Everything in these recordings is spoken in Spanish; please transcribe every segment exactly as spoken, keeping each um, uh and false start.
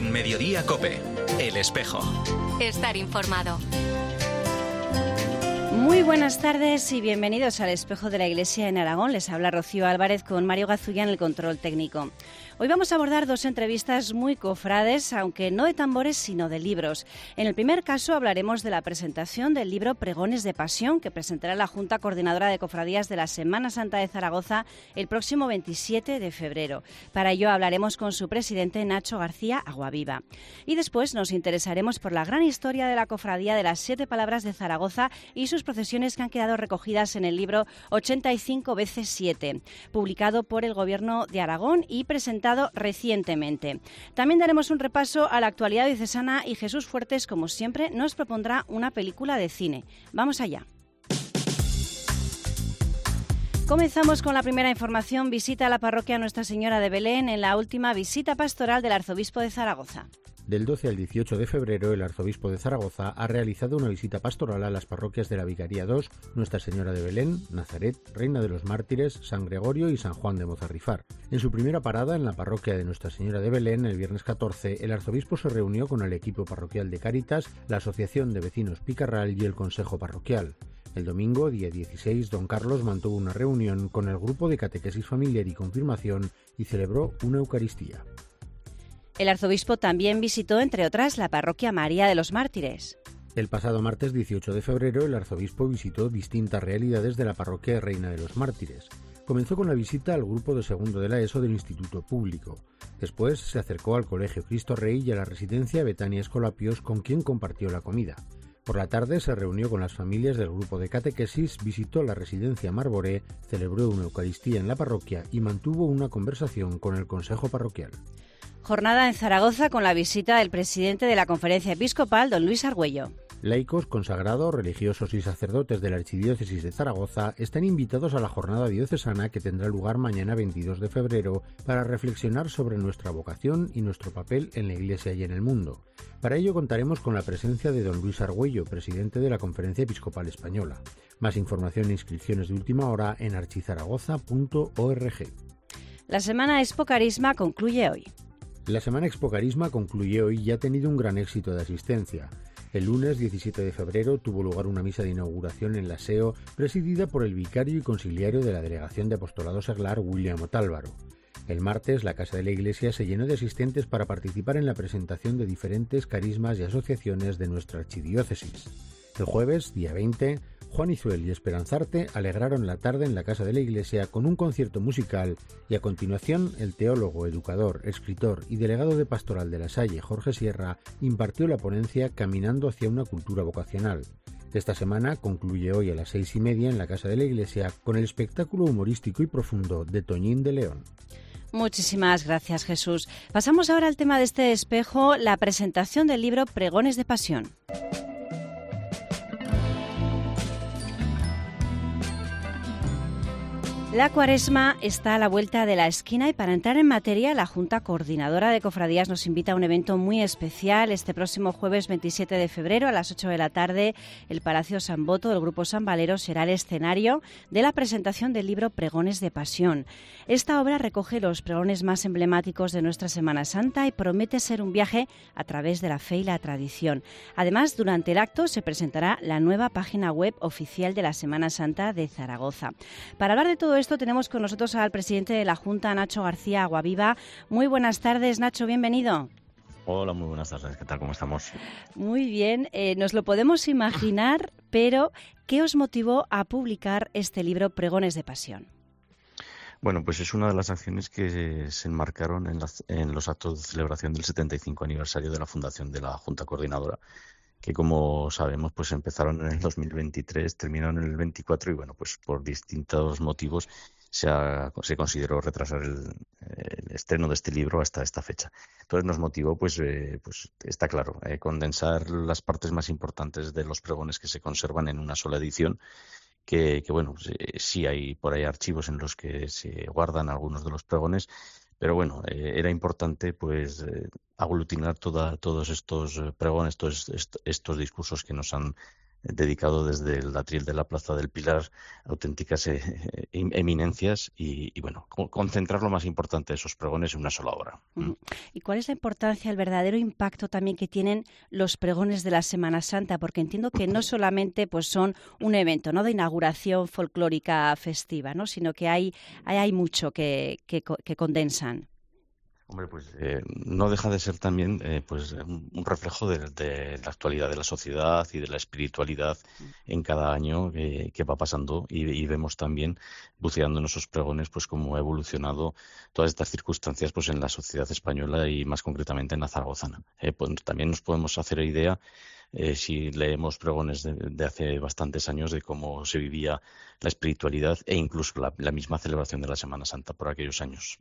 En Mediodía COPE, El Espejo. Estar informado. Muy buenas tardes y bienvenidos al Espejo de la Iglesia en Aragón. Les habla Rocío Álvarez con Mario Gazulla en el control técnico. Hoy vamos a abordar dos entrevistas muy cofrades, aunque no de tambores, sino de libros. En el primer caso hablaremos de la presentación del libro Pregones de Pasión, que presentará la Junta Coordinadora de Cofradías de la Semana Santa de Zaragoza el próximo veintisiete de febrero. Para ello hablaremos con su presidente, Nacho García Aguaviva. Y después nos interesaremos por la gran historia de la Cofradía de las Siete Palabras de Zaragoza y sus procesiones que han quedado recogidas en el libro ochenta y cinco veces siete, publicado por el Gobierno de Aragón y presentado recientemente. También daremos un repaso a la actualidad diocesana y Jesús Fuertes, como siempre, nos propondrá una película de cine. Vamos allá. Comenzamos con la primera información. Visita a la parroquia Nuestra Señora de Belén en la última visita pastoral del arzobispo de Zaragoza. Del doce al dieciocho de febrero, el arzobispo de Zaragoza ha realizado una visita pastoral a las parroquias de la Vicaría dos, Nuestra Señora de Belén, Nazaret, Reina de los Mártires, San Gregorio y San Juan de Mozarrifar. En su primera parada en la parroquia de Nuestra Señora de Belén, el viernes catorce, el arzobispo se reunió con el equipo parroquial de Cáritas, la Asociación de Vecinos Picarral y el Consejo Parroquial. El domingo, día dieciséis, don Carlos mantuvo una reunión con el grupo de catequesis familiar y confirmación y celebró una Eucaristía. El arzobispo también visitó, entre otras, la parroquia María de los Mártires. El pasado martes dieciocho de febrero, el arzobispo visitó distintas realidades de la parroquia Reina de los Mártires. Comenzó con la visita al grupo de segundo de la ESO del Instituto Público. Después se acercó al Colegio Cristo Rey y a la residencia Betania Escolapios, con quien compartió la comida. Por la tarde se reunió con las familias del grupo de catequesis, visitó la residencia Marboré, celebró una Eucaristía en la parroquia y mantuvo una conversación con el Consejo Parroquial. Jornada en Zaragoza con la visita del presidente de la Conferencia Episcopal, don Luis Argüello. Laicos, consagrados, religiosos y sacerdotes de la Archidiócesis de Zaragoza están invitados a la jornada diocesana que tendrá lugar mañana veintidós de febrero para reflexionar sobre nuestra vocación y nuestro papel en la Iglesia y en el mundo. Para ello contaremos con la presencia de don Luis Argüello, presidente de la Conferencia Episcopal Española. Más información e inscripciones de última hora en archizaragoza punto org. La Semana Expo Carisma concluye hoy. La Semana Expo Carisma concluye hoy y ha tenido un gran éxito de asistencia. El lunes diecisiete de febrero tuvo lugar una misa de inauguración en la S E O presidida por el vicario y conciliario de la Delegación de Apostolado Seglar, William Otálvaro. El martes la Casa de la Iglesia se llenó de asistentes para participar en la presentación de diferentes carismas y asociaciones de nuestra archidiócesis. El jueves, día veinte, Juan Izuel y Esperanzarte alegraron la tarde en la Casa de la Iglesia con un concierto musical y a continuación el teólogo, educador, escritor y delegado de Pastoral de la Salle, Jorge Sierra, impartió la ponencia Caminando hacia una cultura vocacional. Esta semana concluye hoy a las seis y media en la Casa de la Iglesia con el espectáculo humorístico y profundo de Toñín de León. Muchísimas gracias, Jesús. Pasamos ahora al tema de este espejo, la presentación del libro Pregones de Pasión. La Cuaresma está a la vuelta de la esquina y para entrar en materia, la Junta Coordinadora de Cofradías nos invita a un evento muy especial. Este próximo jueves veintisiete de febrero a las ocho de la tarde, el Palacio San Boto del Grupo San Valero será el escenario de la presentación del libro Pregones de Pasión. Esta obra recoge los pregones más emblemáticos de nuestra Semana Santa y promete ser un viaje a través de la fe y la tradición. Además, durante el acto se presentará la nueva página web oficial de la Semana Santa de Zaragoza. Para hablar de todo esto, tenemos con nosotros al presidente de la Junta, Nacho García Aguaviva. Muy buenas tardes, Nacho, bienvenido. Hola, muy buenas tardes. ¿Qué tal? ¿Cómo estamos? Muy bien, eh, nos lo podemos imaginar, pero ¿qué os motivó a publicar este libro Pregones de Pasión? Bueno, pues es una de las acciones que se enmarcaron en, las, en los actos de celebración del setenta y cinco aniversario de la fundación de la Junta Coordinadora, que como sabemos pues empezaron en el dos mil veintitrés, terminaron en el veinticuatro y bueno, pues por distintos motivos se, ha, se consideró retrasar el, el estreno de este libro hasta esta fecha. Entonces nos motivó, pues, eh, pues está claro, eh, condensar las partes más importantes de los pregones que se conservan en una sola edición, que, que bueno, eh, sí hay por ahí archivos en los que se guardan algunos de los pregones, pero bueno, eh, era importante pues eh, aglutinar toda, todos estos pregones, todos est- estos discursos que nos han dedicado desde el atril de la Plaza del Pilar, auténticas eh, eminencias y, y bueno, concentrar lo más importante de esos pregones en una sola hora. Uh-huh. ¿Y cuál es la importancia, el verdadero impacto también que tienen los pregones de la Semana Santa? Porque entiendo que no solamente pues son un evento, ¿no?, de inauguración folclórica festiva, ¿no?, sino que hay, hay, hay mucho que, que, que condensan. Hombre, pues eh, no deja de ser también eh, pues un, un reflejo de, de la actualidad de la sociedad y de la espiritualidad en cada año que, que va pasando y, y vemos también, buceando en esos pregones, pues cómo ha evolucionado todas estas circunstancias pues en la sociedad española y más concretamente en la zaragozana. Eh, pues, también nos podemos hacer idea Eh, si leemos pregones de, de hace bastantes años de cómo se vivía la espiritualidad e incluso la, la misma celebración de la Semana Santa por aquellos años.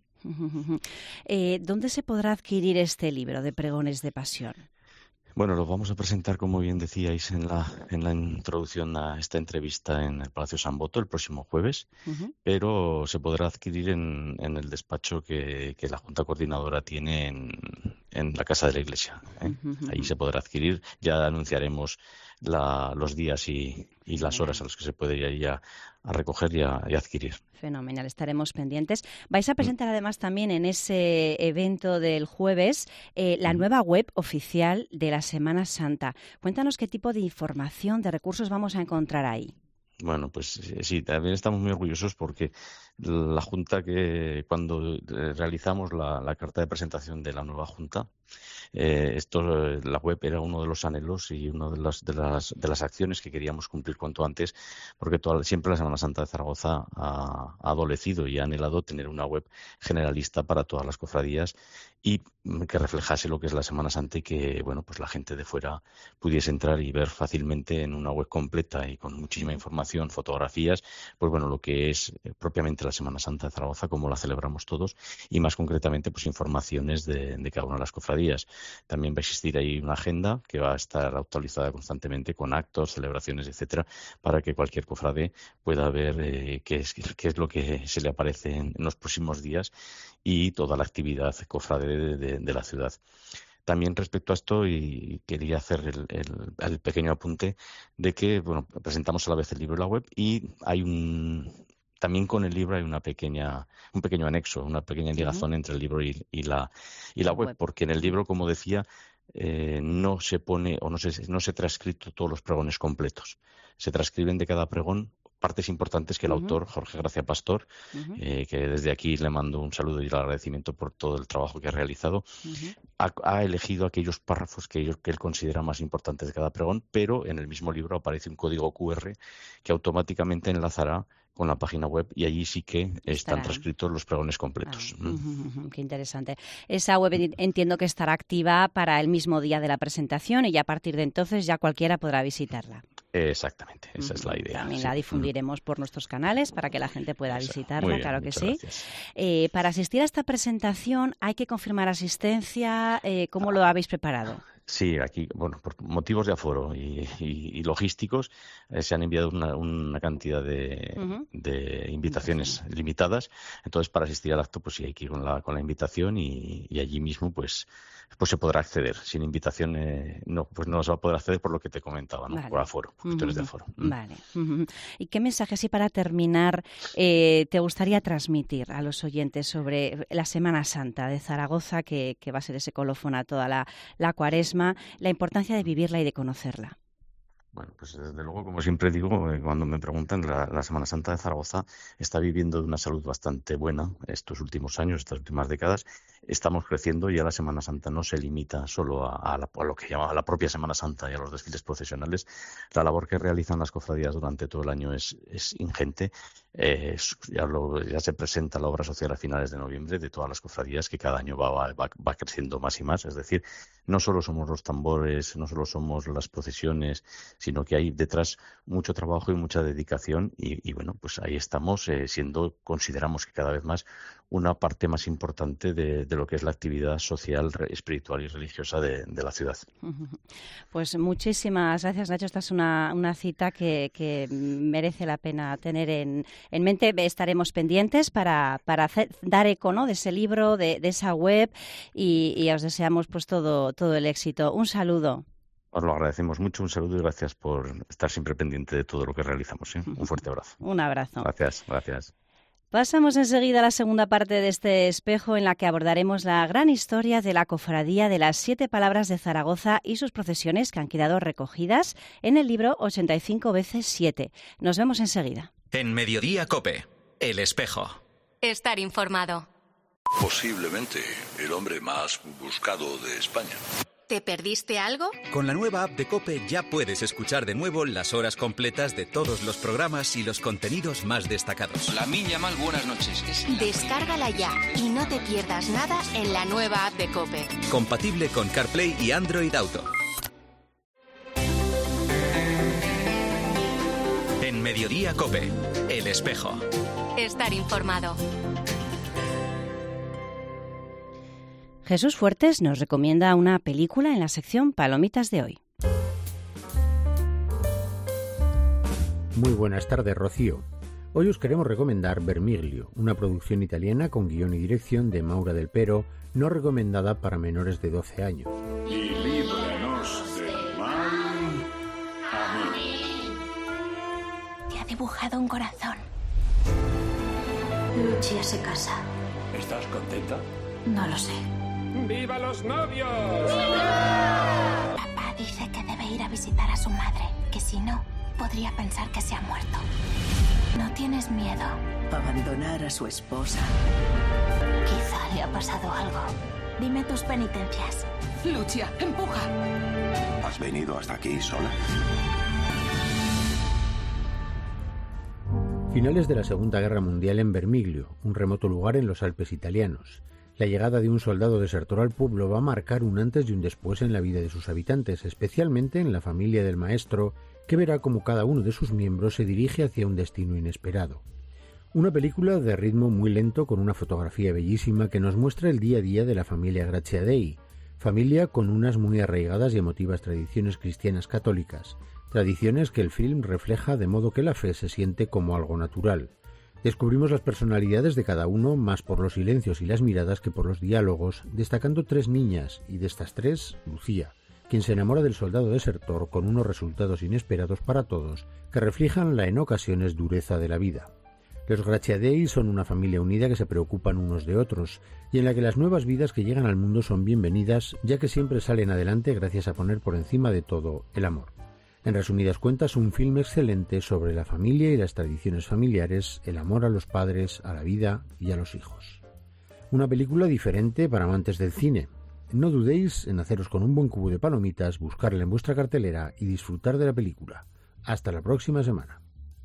Eh, ¿Dónde se podrá adquirir este libro de pregones de pasión? Bueno, lo vamos a presentar, como bien decíais en la, en la introducción a esta entrevista, en el Palacio San Boto el próximo jueves, uh-huh. pero se podrá adquirir en, en el despacho que, que la Junta Coordinadora tiene en, en la Casa de la Iglesia. ¿eh? Uh-huh. Ahí se podrá adquirir. Ya anunciaremos la, los días y, y las horas a los que se puede ir a, a recoger y a, y a adquirir. Fenomenal, estaremos pendientes. Vais a presentar además también en ese evento del jueves eh, la nueva web oficial de la Semana Santa. Cuéntanos qué tipo de información, de recursos vamos a encontrar ahí. Bueno, pues sí, también estamos muy orgullosos porque la Junta, que cuando realizamos la, la carta de presentación de la nueva Junta, eh, esto, la web era uno de los anhelos y una de las, de las, de las acciones que queríamos cumplir cuanto antes, porque toda, siempre la Semana Santa de Zaragoza ha, ha adolecido y ha anhelado tener una web generalista para todas las cofradías y que reflejase lo que es la Semana Santa y que, bueno, pues la gente de fuera pudiese entrar y ver fácilmente en una web completa y con muchísima información, fotografías, pues bueno, lo que es propiamente la Semana Santa de Zaragoza, como la celebramos todos, y más concretamente pues informaciones de, de cada una de las cofradías. También va a existir ahí una agenda que va a estar actualizada constantemente con actos, celebraciones, etcétera, para que cualquier cofrade pueda ver eh, qué es, qué es lo que se le aparece en, en los próximos días y toda la actividad cofrade de, de, de la ciudad. También respecto a esto, y quería hacer el, el, el pequeño apunte de que, bueno, presentamos a la vez el libro y la web y hay un... También con el libro hay una pequeña, un pequeño anexo, una pequeña ligazón uh-huh. entre el libro y, y, la, y la web, porque en el libro, como decía, eh, no se pone o no se, no se transcrito todos los pregones completos. Se transcriben de cada pregón partes importantes que el uh-huh. autor, Jorge Gracia Pastor, uh-huh. eh, que desde aquí le mando un saludo y el agradecimiento por todo el trabajo que ha realizado, uh-huh. ha, ha elegido aquellos párrafos que, ellos, que él considera más importantes de cada pregón, pero en el mismo libro aparece un código cu erre que automáticamente enlazará con la página web y allí sí que están Estarán. transcritos los pregones completos. Ah, mm. Qué interesante. Esa web entiendo que estará activa para el mismo día de la presentación y ya a partir de entonces ya cualquiera podrá visitarla. Exactamente, esa mm. es la idea. También sí. la difundiremos mm. por nuestros canales para que la gente pueda Exacto. visitarla, bien, claro que sí. Eh, para asistir a esta presentación hay que confirmar asistencia. Eh, ¿Cómo ah. lo habéis preparado? Sí, aquí, bueno, por motivos de aforo y, y, y logísticos eh, se han enviado una, una cantidad de, uh-huh. de invitaciones uh-huh. limitadas. Entonces, para asistir al acto, pues sí hay que ir con la, con la invitación y, y allí mismo, pues, pues se podrá acceder. Sin invitación, eh, no, pues no se va a poder acceder por lo que te comentaba, ¿no? Vale. Por aforo, por cuestiones uh-huh. de aforo. Vale. Uh-huh. ¿Y qué mensaje, así para terminar, eh, te gustaría transmitir a los oyentes sobre la Semana Santa de Zaragoza, que, que va a ser ese colofón a toda la, la Cuaresma? La importancia de vivirla y de conocerla. Bueno, pues desde luego, como siempre digo, cuando me preguntan, la, la Semana Santa de Zaragoza está viviendo de una salud bastante buena estos últimos años, estas últimas décadas. Estamos creciendo y ya la Semana Santa no se limita solo a, a, la, a lo que llamaba la propia Semana Santa y a los desfiles procesionales. La labor que realizan las cofradías durante todo el año es, es ingente. Eh, ya, lo, ya se presenta la obra social a finales de noviembre de todas las cofradías, que cada año va, va, va creciendo más y más. Es decir, no solo somos los tambores, no solo somos las procesiones, sino que hay detrás mucho trabajo y mucha dedicación y, y bueno, pues ahí estamos eh, siendo, consideramos que cada vez más, una parte más importante de, de lo que es la actividad social, espiritual y religiosa de, de la ciudad. Pues muchísimas gracias, Nacho. Esta es una, una cita que, que merece la pena tener en, en mente. Estaremos pendientes para, para hacer, dar eco, ¿no?, de ese libro, de, de esa web y, y os deseamos pues todo, todo el éxito. Un saludo. Os lo agradecemos mucho, un saludo y gracias por estar siempre pendiente de todo lo que realizamos. ¿eh? Un fuerte abrazo. Un abrazo. Gracias, gracias. Pasamos enseguida a la segunda parte de este espejo en la que abordaremos la gran historia de la Cofradía de las Siete Palabras de Zaragoza y sus procesiones que han quedado recogidas en el libro ochenta y cinco veces siete. Nos vemos enseguida. En Mediodía COPE, El Espejo. Estar informado. Posiblemente el hombre más buscado de España. ¿Te perdiste algo? Con la nueva app de COPE ya puedes escuchar de nuevo las horas completas de todos los programas y los contenidos más destacados. La Minya Mal, buenas noches. Es Descárgala ya y no te pierdas nada en la nueva app de COPE. Compatible con CarPlay y Android Auto. En Mediodía COPE, El Espejo. Estar informado. Jesús Fuertes nos recomienda una película en la sección Palomitas de hoy. Muy buenas tardes, Rocío. Hoy os queremos recomendar Vermiglio, una producción italiana con guión y dirección de Maura Del Pero, no recomendada para menores de doce años. Y líbranos del mal. Amén. Te ha dibujado un corazón. Lucia se casa. ¿Estás contenta? No lo sé. ¡Viva los novios! Papá dice que debe ir a visitar a su madre, que si no, podría pensar que se ha muerto. ¿No tienes miedo? Abandonar a su esposa. Quizá le ha pasado algo. Dime tus penitencias. Lucia, empuja. ¿Has venido hasta aquí sola? Finales de la Segunda Guerra Mundial en Vermiglio, un remoto lugar en los Alpes italianos. La llegada de un soldado desertor al pueblo va a marcar un antes y un después en la vida de sus habitantes, especialmente en la familia del maestro, que verá cómo cada uno de sus miembros se dirige hacia un destino inesperado. Una película de ritmo muy lento con una fotografía bellísima que nos muestra el día a día de la familia Gracciadei, familia con unas muy arraigadas y emotivas tradiciones cristianas católicas, tradiciones que el film refleja de modo que la fe se siente como algo natural. Descubrimos las personalidades de cada uno más por los silencios y las miradas que por los diálogos, destacando tres niñas, y de estas tres, Lucía, quien se enamora del soldado desertor con unos resultados inesperados para todos, que reflejan la en ocasiones dureza de la vida. Los Gracciadei son una familia unida que se preocupan unos de otros, y en la que las nuevas vidas que llegan al mundo son bienvenidas, ya que siempre salen adelante gracias a poner por encima de todo el amor. En resumidas cuentas, un film excelente sobre la familia y las tradiciones familiares, el amor a los padres, a la vida y a los hijos. Una película diferente para amantes del cine. No dudéis en haceros con un buen cubo de palomitas, buscarla en vuestra cartelera y disfrutar de la película. Hasta la próxima semana.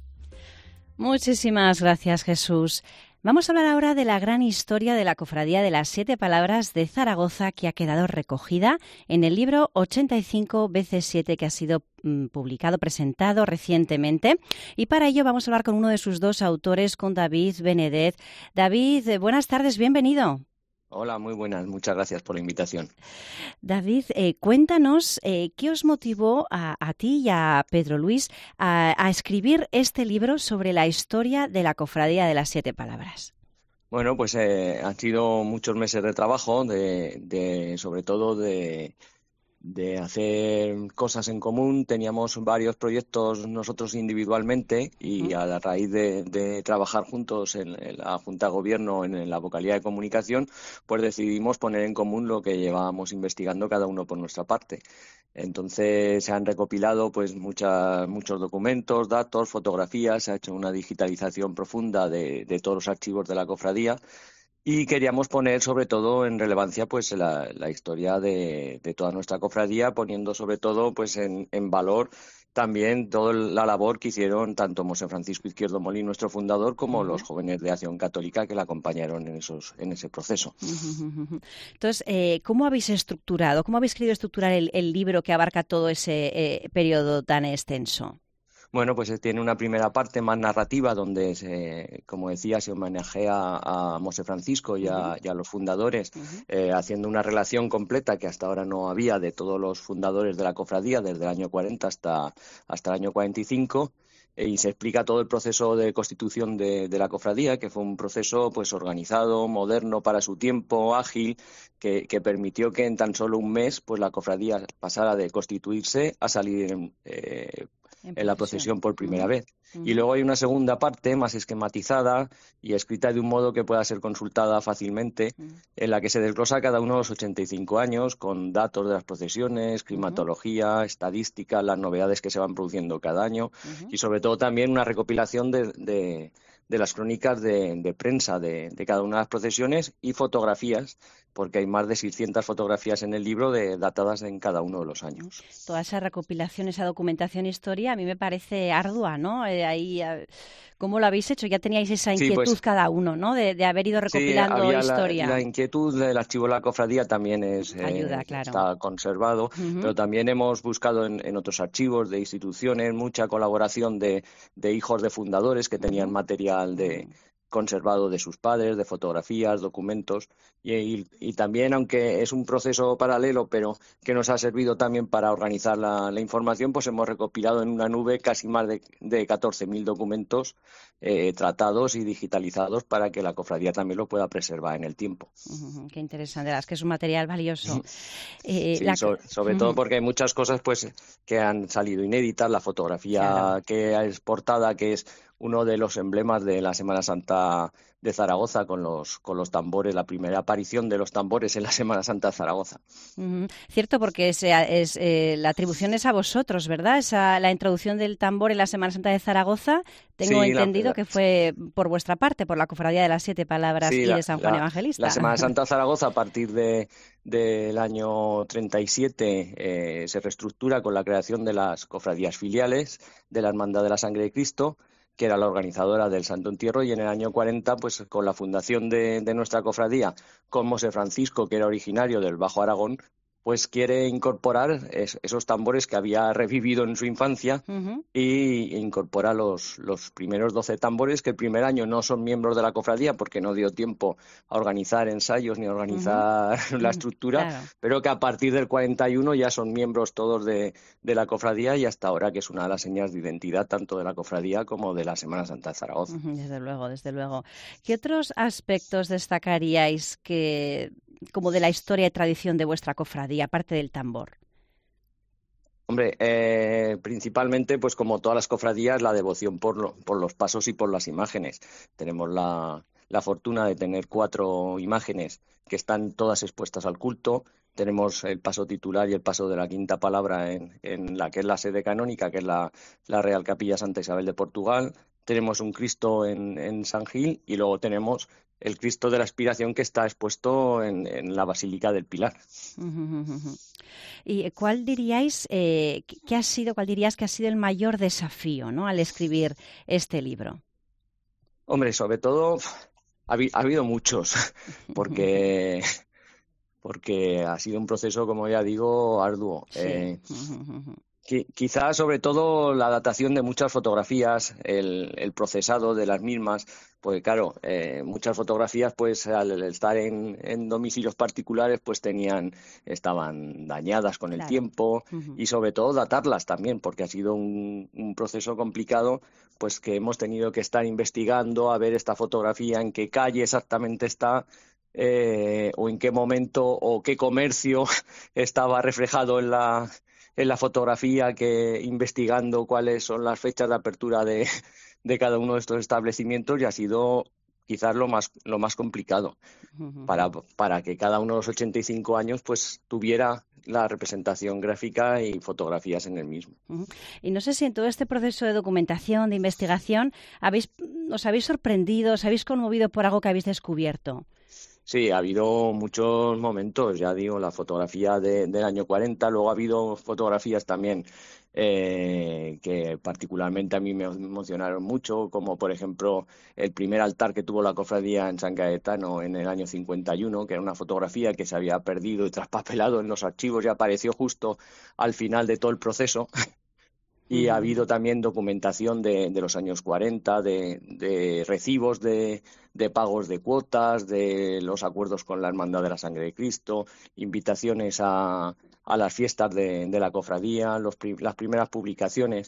Muchísimas gracias, Jesús. Vamos a hablar ahora de la gran historia de la Cofradía de las Siete Palabras de Zaragoza, que ha quedado recogida en el libro ochenta y cinco veces siete que ha sido mm, publicado, presentado recientemente. Y para ello vamos a hablar con uno de sus dos autores, con David Benedez. David, eh, buenas tardes, bienvenido. Hola, muy buenas. Muchas gracias por la invitación. David, eh, cuéntanos eh, qué os motivó a, a ti y a Pedro Luis a, a escribir este libro sobre la historia de la Cofradía de las Siete Palabras. Bueno, pues eh, han sido muchos meses de trabajo, de, de sobre todo de, de hacer cosas en común. Teníamos varios proyectos nosotros individualmente y a la raíz de, de trabajar juntos en, en la Junta de Gobierno, en, en la vocalía de comunicación, pues decidimos poner en común lo que llevábamos investigando cada uno por nuestra parte. Entonces se han recopilado pues muchas, muchos documentos, datos, fotografías, se ha hecho una digitalización profunda de, de todos los archivos de la cofradía. Y queríamos poner sobre todo en relevancia pues la, la historia de, de toda nuestra cofradía, poniendo sobre todo pues en, en valor también toda la labor que hicieron tanto Monseñor Francisco Izquierdo Molín, nuestro fundador, como uh-huh. los jóvenes de Acción Católica que la acompañaron en esos en ese proceso. Uh-huh. Entonces, eh, ¿cómo habéis estructurado, cómo habéis querido estructurar el, el libro que abarca todo ese eh, periodo tan extenso? Bueno, pues tiene una primera parte más narrativa donde, se, como decía, se homenajea a Monseñor Francisco y a, y a los fundadores, uh-huh. eh, haciendo una relación completa que hasta ahora no había de todos los fundadores de la cofradía, desde el año cuarenta hasta, hasta el año cuarenta y cinco. y se explica todo el proceso de constitución de, de la cofradía, que fue un proceso pues organizado, moderno para su tiempo, ágil, que, que permitió que en tan solo un mes pues la cofradía pasara de constituirse a salir en, eh, en, en la procesión por primera uh-huh. vez. Uh-huh. Y luego hay una segunda parte más esquematizada y escrita de un modo que pueda ser consultada fácilmente, uh-huh. en la que se desglosa cada uno de los ochenta y cinco años con datos de las procesiones, climatología, uh-huh. estadística, las novedades que se van produciendo cada año uh-huh. y sobre todo también una recopilación de, de, de las crónicas de, de prensa de, de cada una de las procesiones y fotografías, porque hay más de seiscientas fotografías en el libro de, datadas en cada uno de los años. Toda esa recopilación, esa documentación, historia, a mí me parece ardua, ¿no? Eh, ahí, ¿cómo lo habéis hecho? Ya teníais esa inquietud sí, pues, cada uno, ¿no? De, de haber ido recopilando sí, había historia. La, la inquietud del archivo de la cofradía también es, Ayuda, eh, claro. está conservado, uh-huh. pero también hemos buscado en, en otros archivos de instituciones mucha colaboración de, de hijos de fundadores que tenían uh-huh. material de conservado de sus padres, de fotografías, documentos, y, y, y también, aunque es un proceso paralelo, pero que nos ha servido también para organizar la, la información, pues hemos recopilado en una nube casi más de, de catorce mil documentos eh, tratados y digitalizados para que la cofradía también lo pueda preservar en el tiempo. Uh-huh, qué interesante, es que es un material valioso. Eh, sí, la... sobre, sobre uh-huh. todo porque hay muchas cosas pues que han salido inéditas, la fotografía claro. que es portada, que es uno de los emblemas de la Semana Santa de Zaragoza con los con los tambores, la primera aparición de los tambores en la Semana Santa de Zaragoza. Uh-huh. Cierto, porque es, es, eh, la atribución es a vosotros, ¿verdad? Esa, la introducción del tambor en la Semana Santa de Zaragoza, tengo sí, entendido la, que fue por vuestra parte, por la Cofradía de las Siete Palabras sí, y la, de San Juan la, Evangelista. La Semana Santa de Zaragoza, a partir de del año treinta y siete, eh, se reestructura con la creación de las cofradías filiales de la Hermandad de la Sangre de Cristo, que era la organizadora del Santo Entierro, y en el año cuarenta, pues con la fundación de, de nuestra cofradía, con Mose Francisco, que era originario del Bajo Aragón, pues quiere incorporar es, esos tambores que había revivido en su infancia uh-huh. y incorpora los, los primeros doce tambores, que el primer año no son miembros de la cofradía porque no dio tiempo a organizar ensayos ni a organizar uh-huh. la estructura, claro. pero que a partir del cuarenta y uno ya son miembros todos de, de la cofradía, y hasta ahora que es una de las señas de identidad tanto de la cofradía como de la Semana Santa de Zaragoza. Uh-huh. Desde luego, desde luego. ¿Qué otros aspectos destacaríais que... como de la historia y tradición de vuestra cofradía, aparte del tambor? Hombre, eh, principalmente, pues como todas las cofradías, la devoción por, lo, por los pasos y por las imágenes. Tenemos la, la fortuna de tener cuatro imágenes que están todas expuestas al culto. Tenemos el paso titular y el paso de la quinta palabra en, en la que es la sede canónica, que es la, la Real Capilla Santa Isabel de Portugal. Tenemos un Cristo en, en San Gil, y luego tenemos el Cristo de la Expiración, que está expuesto en, en la Basílica del Pilar. Uh-huh, uh-huh. ¿Y cuál diríais eh, que ha sido, cuál dirías que ha sido el mayor desafío, ¿no?, al escribir este libro? Hombre, sobre todo ha, ha habido muchos, porque porque ha sido un proceso, como ya digo, arduo. Sí. Eh, uh-huh. Quizás, sobre todo, la datación de muchas fotografías, el, el procesado de las mismas, porque claro, eh, muchas fotografías, pues al estar en, en domicilios particulares, pues tenían, estaban dañadas con el claro. tiempo, uh-huh. y sobre todo datarlas también, porque ha sido un, un proceso complicado, pues que hemos tenido que estar investigando a ver esta fotografía en qué calle exactamente está, eh, o en qué momento o qué comercio estaba reflejado en la en la fotografía, que investigando cuáles son las fechas de apertura de, de cada uno de estos establecimientos, y ha sido quizás lo más lo más complicado uh-huh. para para que cada uno de los ochenta y cinco años pues tuviera la representación gráfica y fotografías en el mismo. Uh-huh. Y no sé si en todo este proceso de documentación, de investigación, habéis os habéis sorprendido, os habéis conmovido por algo que habéis descubierto. Sí, ha habido muchos momentos, ya digo, la fotografía de, del año cuarenta, luego ha habido fotografías también eh, que particularmente a mí me emocionaron mucho, como por ejemplo el primer altar que tuvo la cofradía en San Cayetano en el año cincuenta y uno, que era una fotografía que se había perdido y traspapelado en los archivos y apareció justo al final de todo el proceso. Y ha habido también documentación de, de los años cuarenta, de, de recibos de, de pagos de cuotas, de los acuerdos con la Hermandad de la Sangre de Cristo, invitaciones a, a las fiestas de, de la cofradía, los, las primeras publicaciones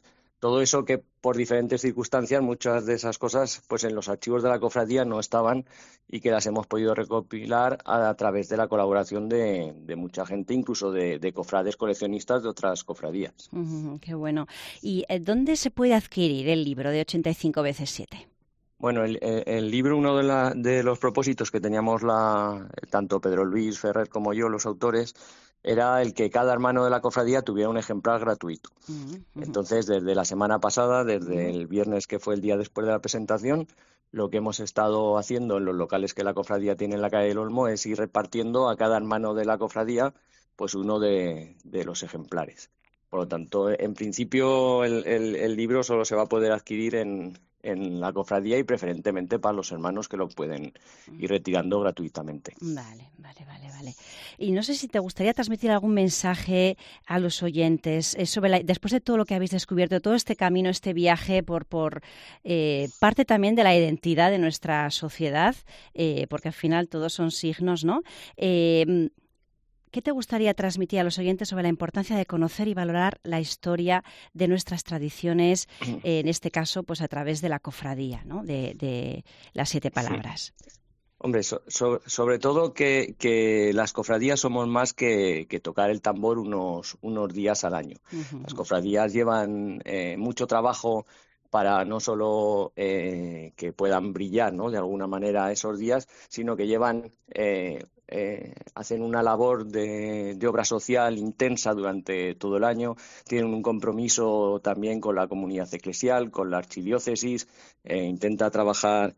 todo eso que por diferentes circunstancias, muchas de esas cosas, pues en los archivos de la cofradía no estaban y que las hemos podido recopilar a, a través de la colaboración de, de mucha gente, incluso de, de cofrades coleccionistas de otras cofradías. Uh-huh, qué bueno. ¿Y eh, dónde se puede adquirir el libro de ochenta y cinco veces siete? Bueno, el, el, el libro, uno de, la, de los propósitos que teníamos la, tanto Pedro Luis Ferrer como yo, los autores, era el que cada hermano de la cofradía tuviera un ejemplar gratuito. Uh-huh. Entonces, desde la semana pasada, desde el viernes que fue el día después de la presentación, lo que hemos estado haciendo en los locales que la cofradía tiene en la calle del Olmo es ir repartiendo a cada hermano de la cofradía pues uno de, de los ejemplares. Por lo tanto, en principio el, el, el libro solo se va a poder adquirir en, en la cofradía y preferentemente para los hermanos que lo pueden ir retirando gratuitamente. Vale, vale, vale, vale. Y no sé si te gustaría transmitir algún mensaje a los oyentes eh, sobre la, después de todo lo que habéis descubierto, todo este camino, este viaje por, por eh, parte también de la identidad de nuestra sociedad, eh, porque al final todos son signos, ¿no? Eh, ¿Qué te gustaría transmitir a los oyentes sobre la importancia de conocer y valorar la historia de nuestras tradiciones, eh, en este caso, pues a través de la cofradía, ¿no? De, de las siete palabras? Sí. Hombre, so, so, sobre todo que, que las cofradías somos más que, que tocar el tambor unos, unos días al año. Uh-huh. Las cofradías llevan eh, mucho trabajo para no solo eh, que puedan brillar, ¿no?, de alguna manera esos días, sino que llevan... Eh, Eh, hacen una labor de, de obra social intensa durante todo el año, tienen un compromiso también con la comunidad eclesial, con la archidiócesis, eh, intenta trabajar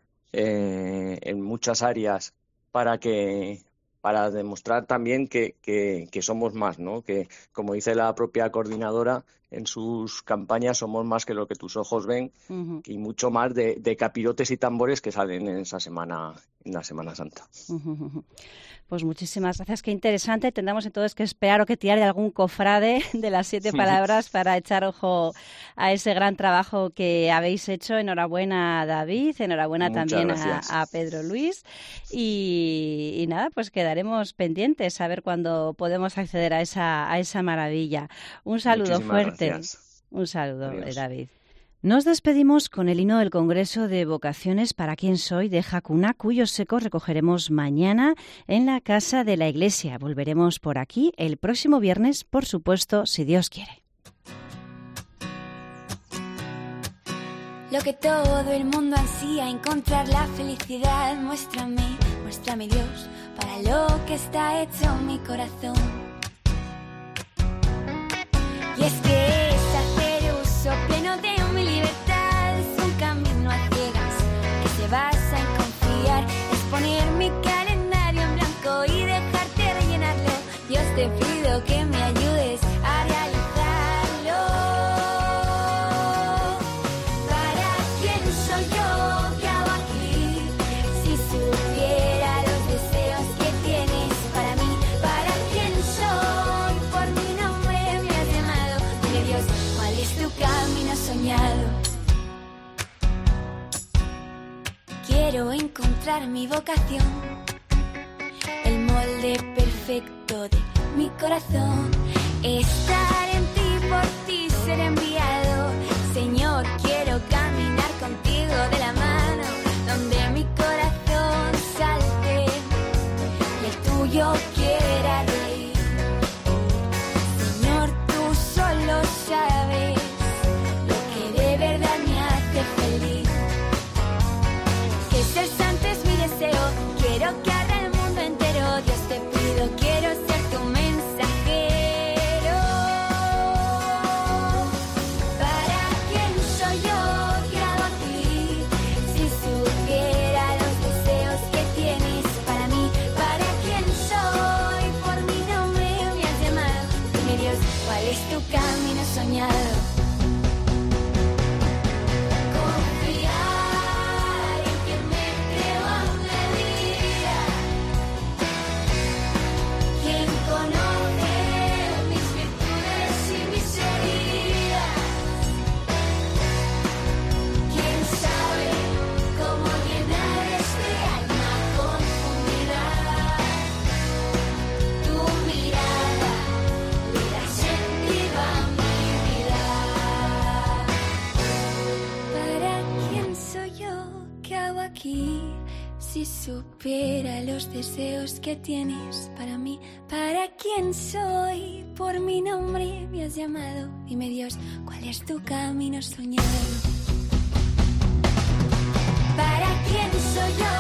eh, en muchas áreas para que para demostrar también que, que, que somos más, ¿no? Que, como dice la propia coordinadora en sus campañas, somos más que lo que tus ojos ven, uh-huh. y mucho más de, de capirotes y tambores que salen en esa semana, en la Semana Santa. Uh-huh. Pues muchísimas gracias, qué interesante. Tendremos entonces que esperar o que tirar de algún cofrade de las siete palabras para echar ojo a ese gran trabajo que habéis hecho. Enhorabuena, David, enhorabuena Muchas también a, a Pedro Luis. Y, y nada, pues quedaremos pendientes a ver cuándo podemos acceder a esa, a esa maravilla. Un saludo Muchísimas fuerte. Gracias. Un saludo, Adiós. David. Nos despedimos con el himno del Congreso de Vocaciones Para Quién Soy de Jacuna, cuyos ecos recogeremos mañana en la Casa de la Iglesia. Volveremos por aquí el próximo viernes, por supuesto, si Dios quiere. Lo que todo el mundo ansía, encontrar la felicidad. Muéstrame, muéstrame Dios, para lo que está hecho mi corazón. Y es que es hacer uso pleno de mi libertad, es un camino a ciegas que se basa en confiar, es poner mi calendario en blanco y dejarte rellenarlo. Dios, te pido que me ayudes a realizarlo. ¿Para quién soy yo? ¿Qué hago aquí? Si supiera los deseos que tienes para mí. ¿Para quién soy? Por mi nombre me has llamado. Dile Dios, ¿cuál es tu camino soñado? Quiero encontrar mi vocación, el molde perfecto de mi corazón. Estar en ti, por ti ser enviado. Señor, quiero caminar contigo de la mano, donde mi corazón salte y el tuyo quiera reír. Señor, tú solo sabes lo que de verdad me hace feliz. Que ser santo es mi deseo, quiero que arda el mundo entero. Dios, te pido, quiero ser tu mensajero. ¿Para quién soy yo? ¿Qué hago aquí? Si su si supiera los deseos que tienes para mí, para quién soy, por mi nombre me has llamado. Dime Dios, ¿cuál es tu camino soñado? ¿Para quién soy yo?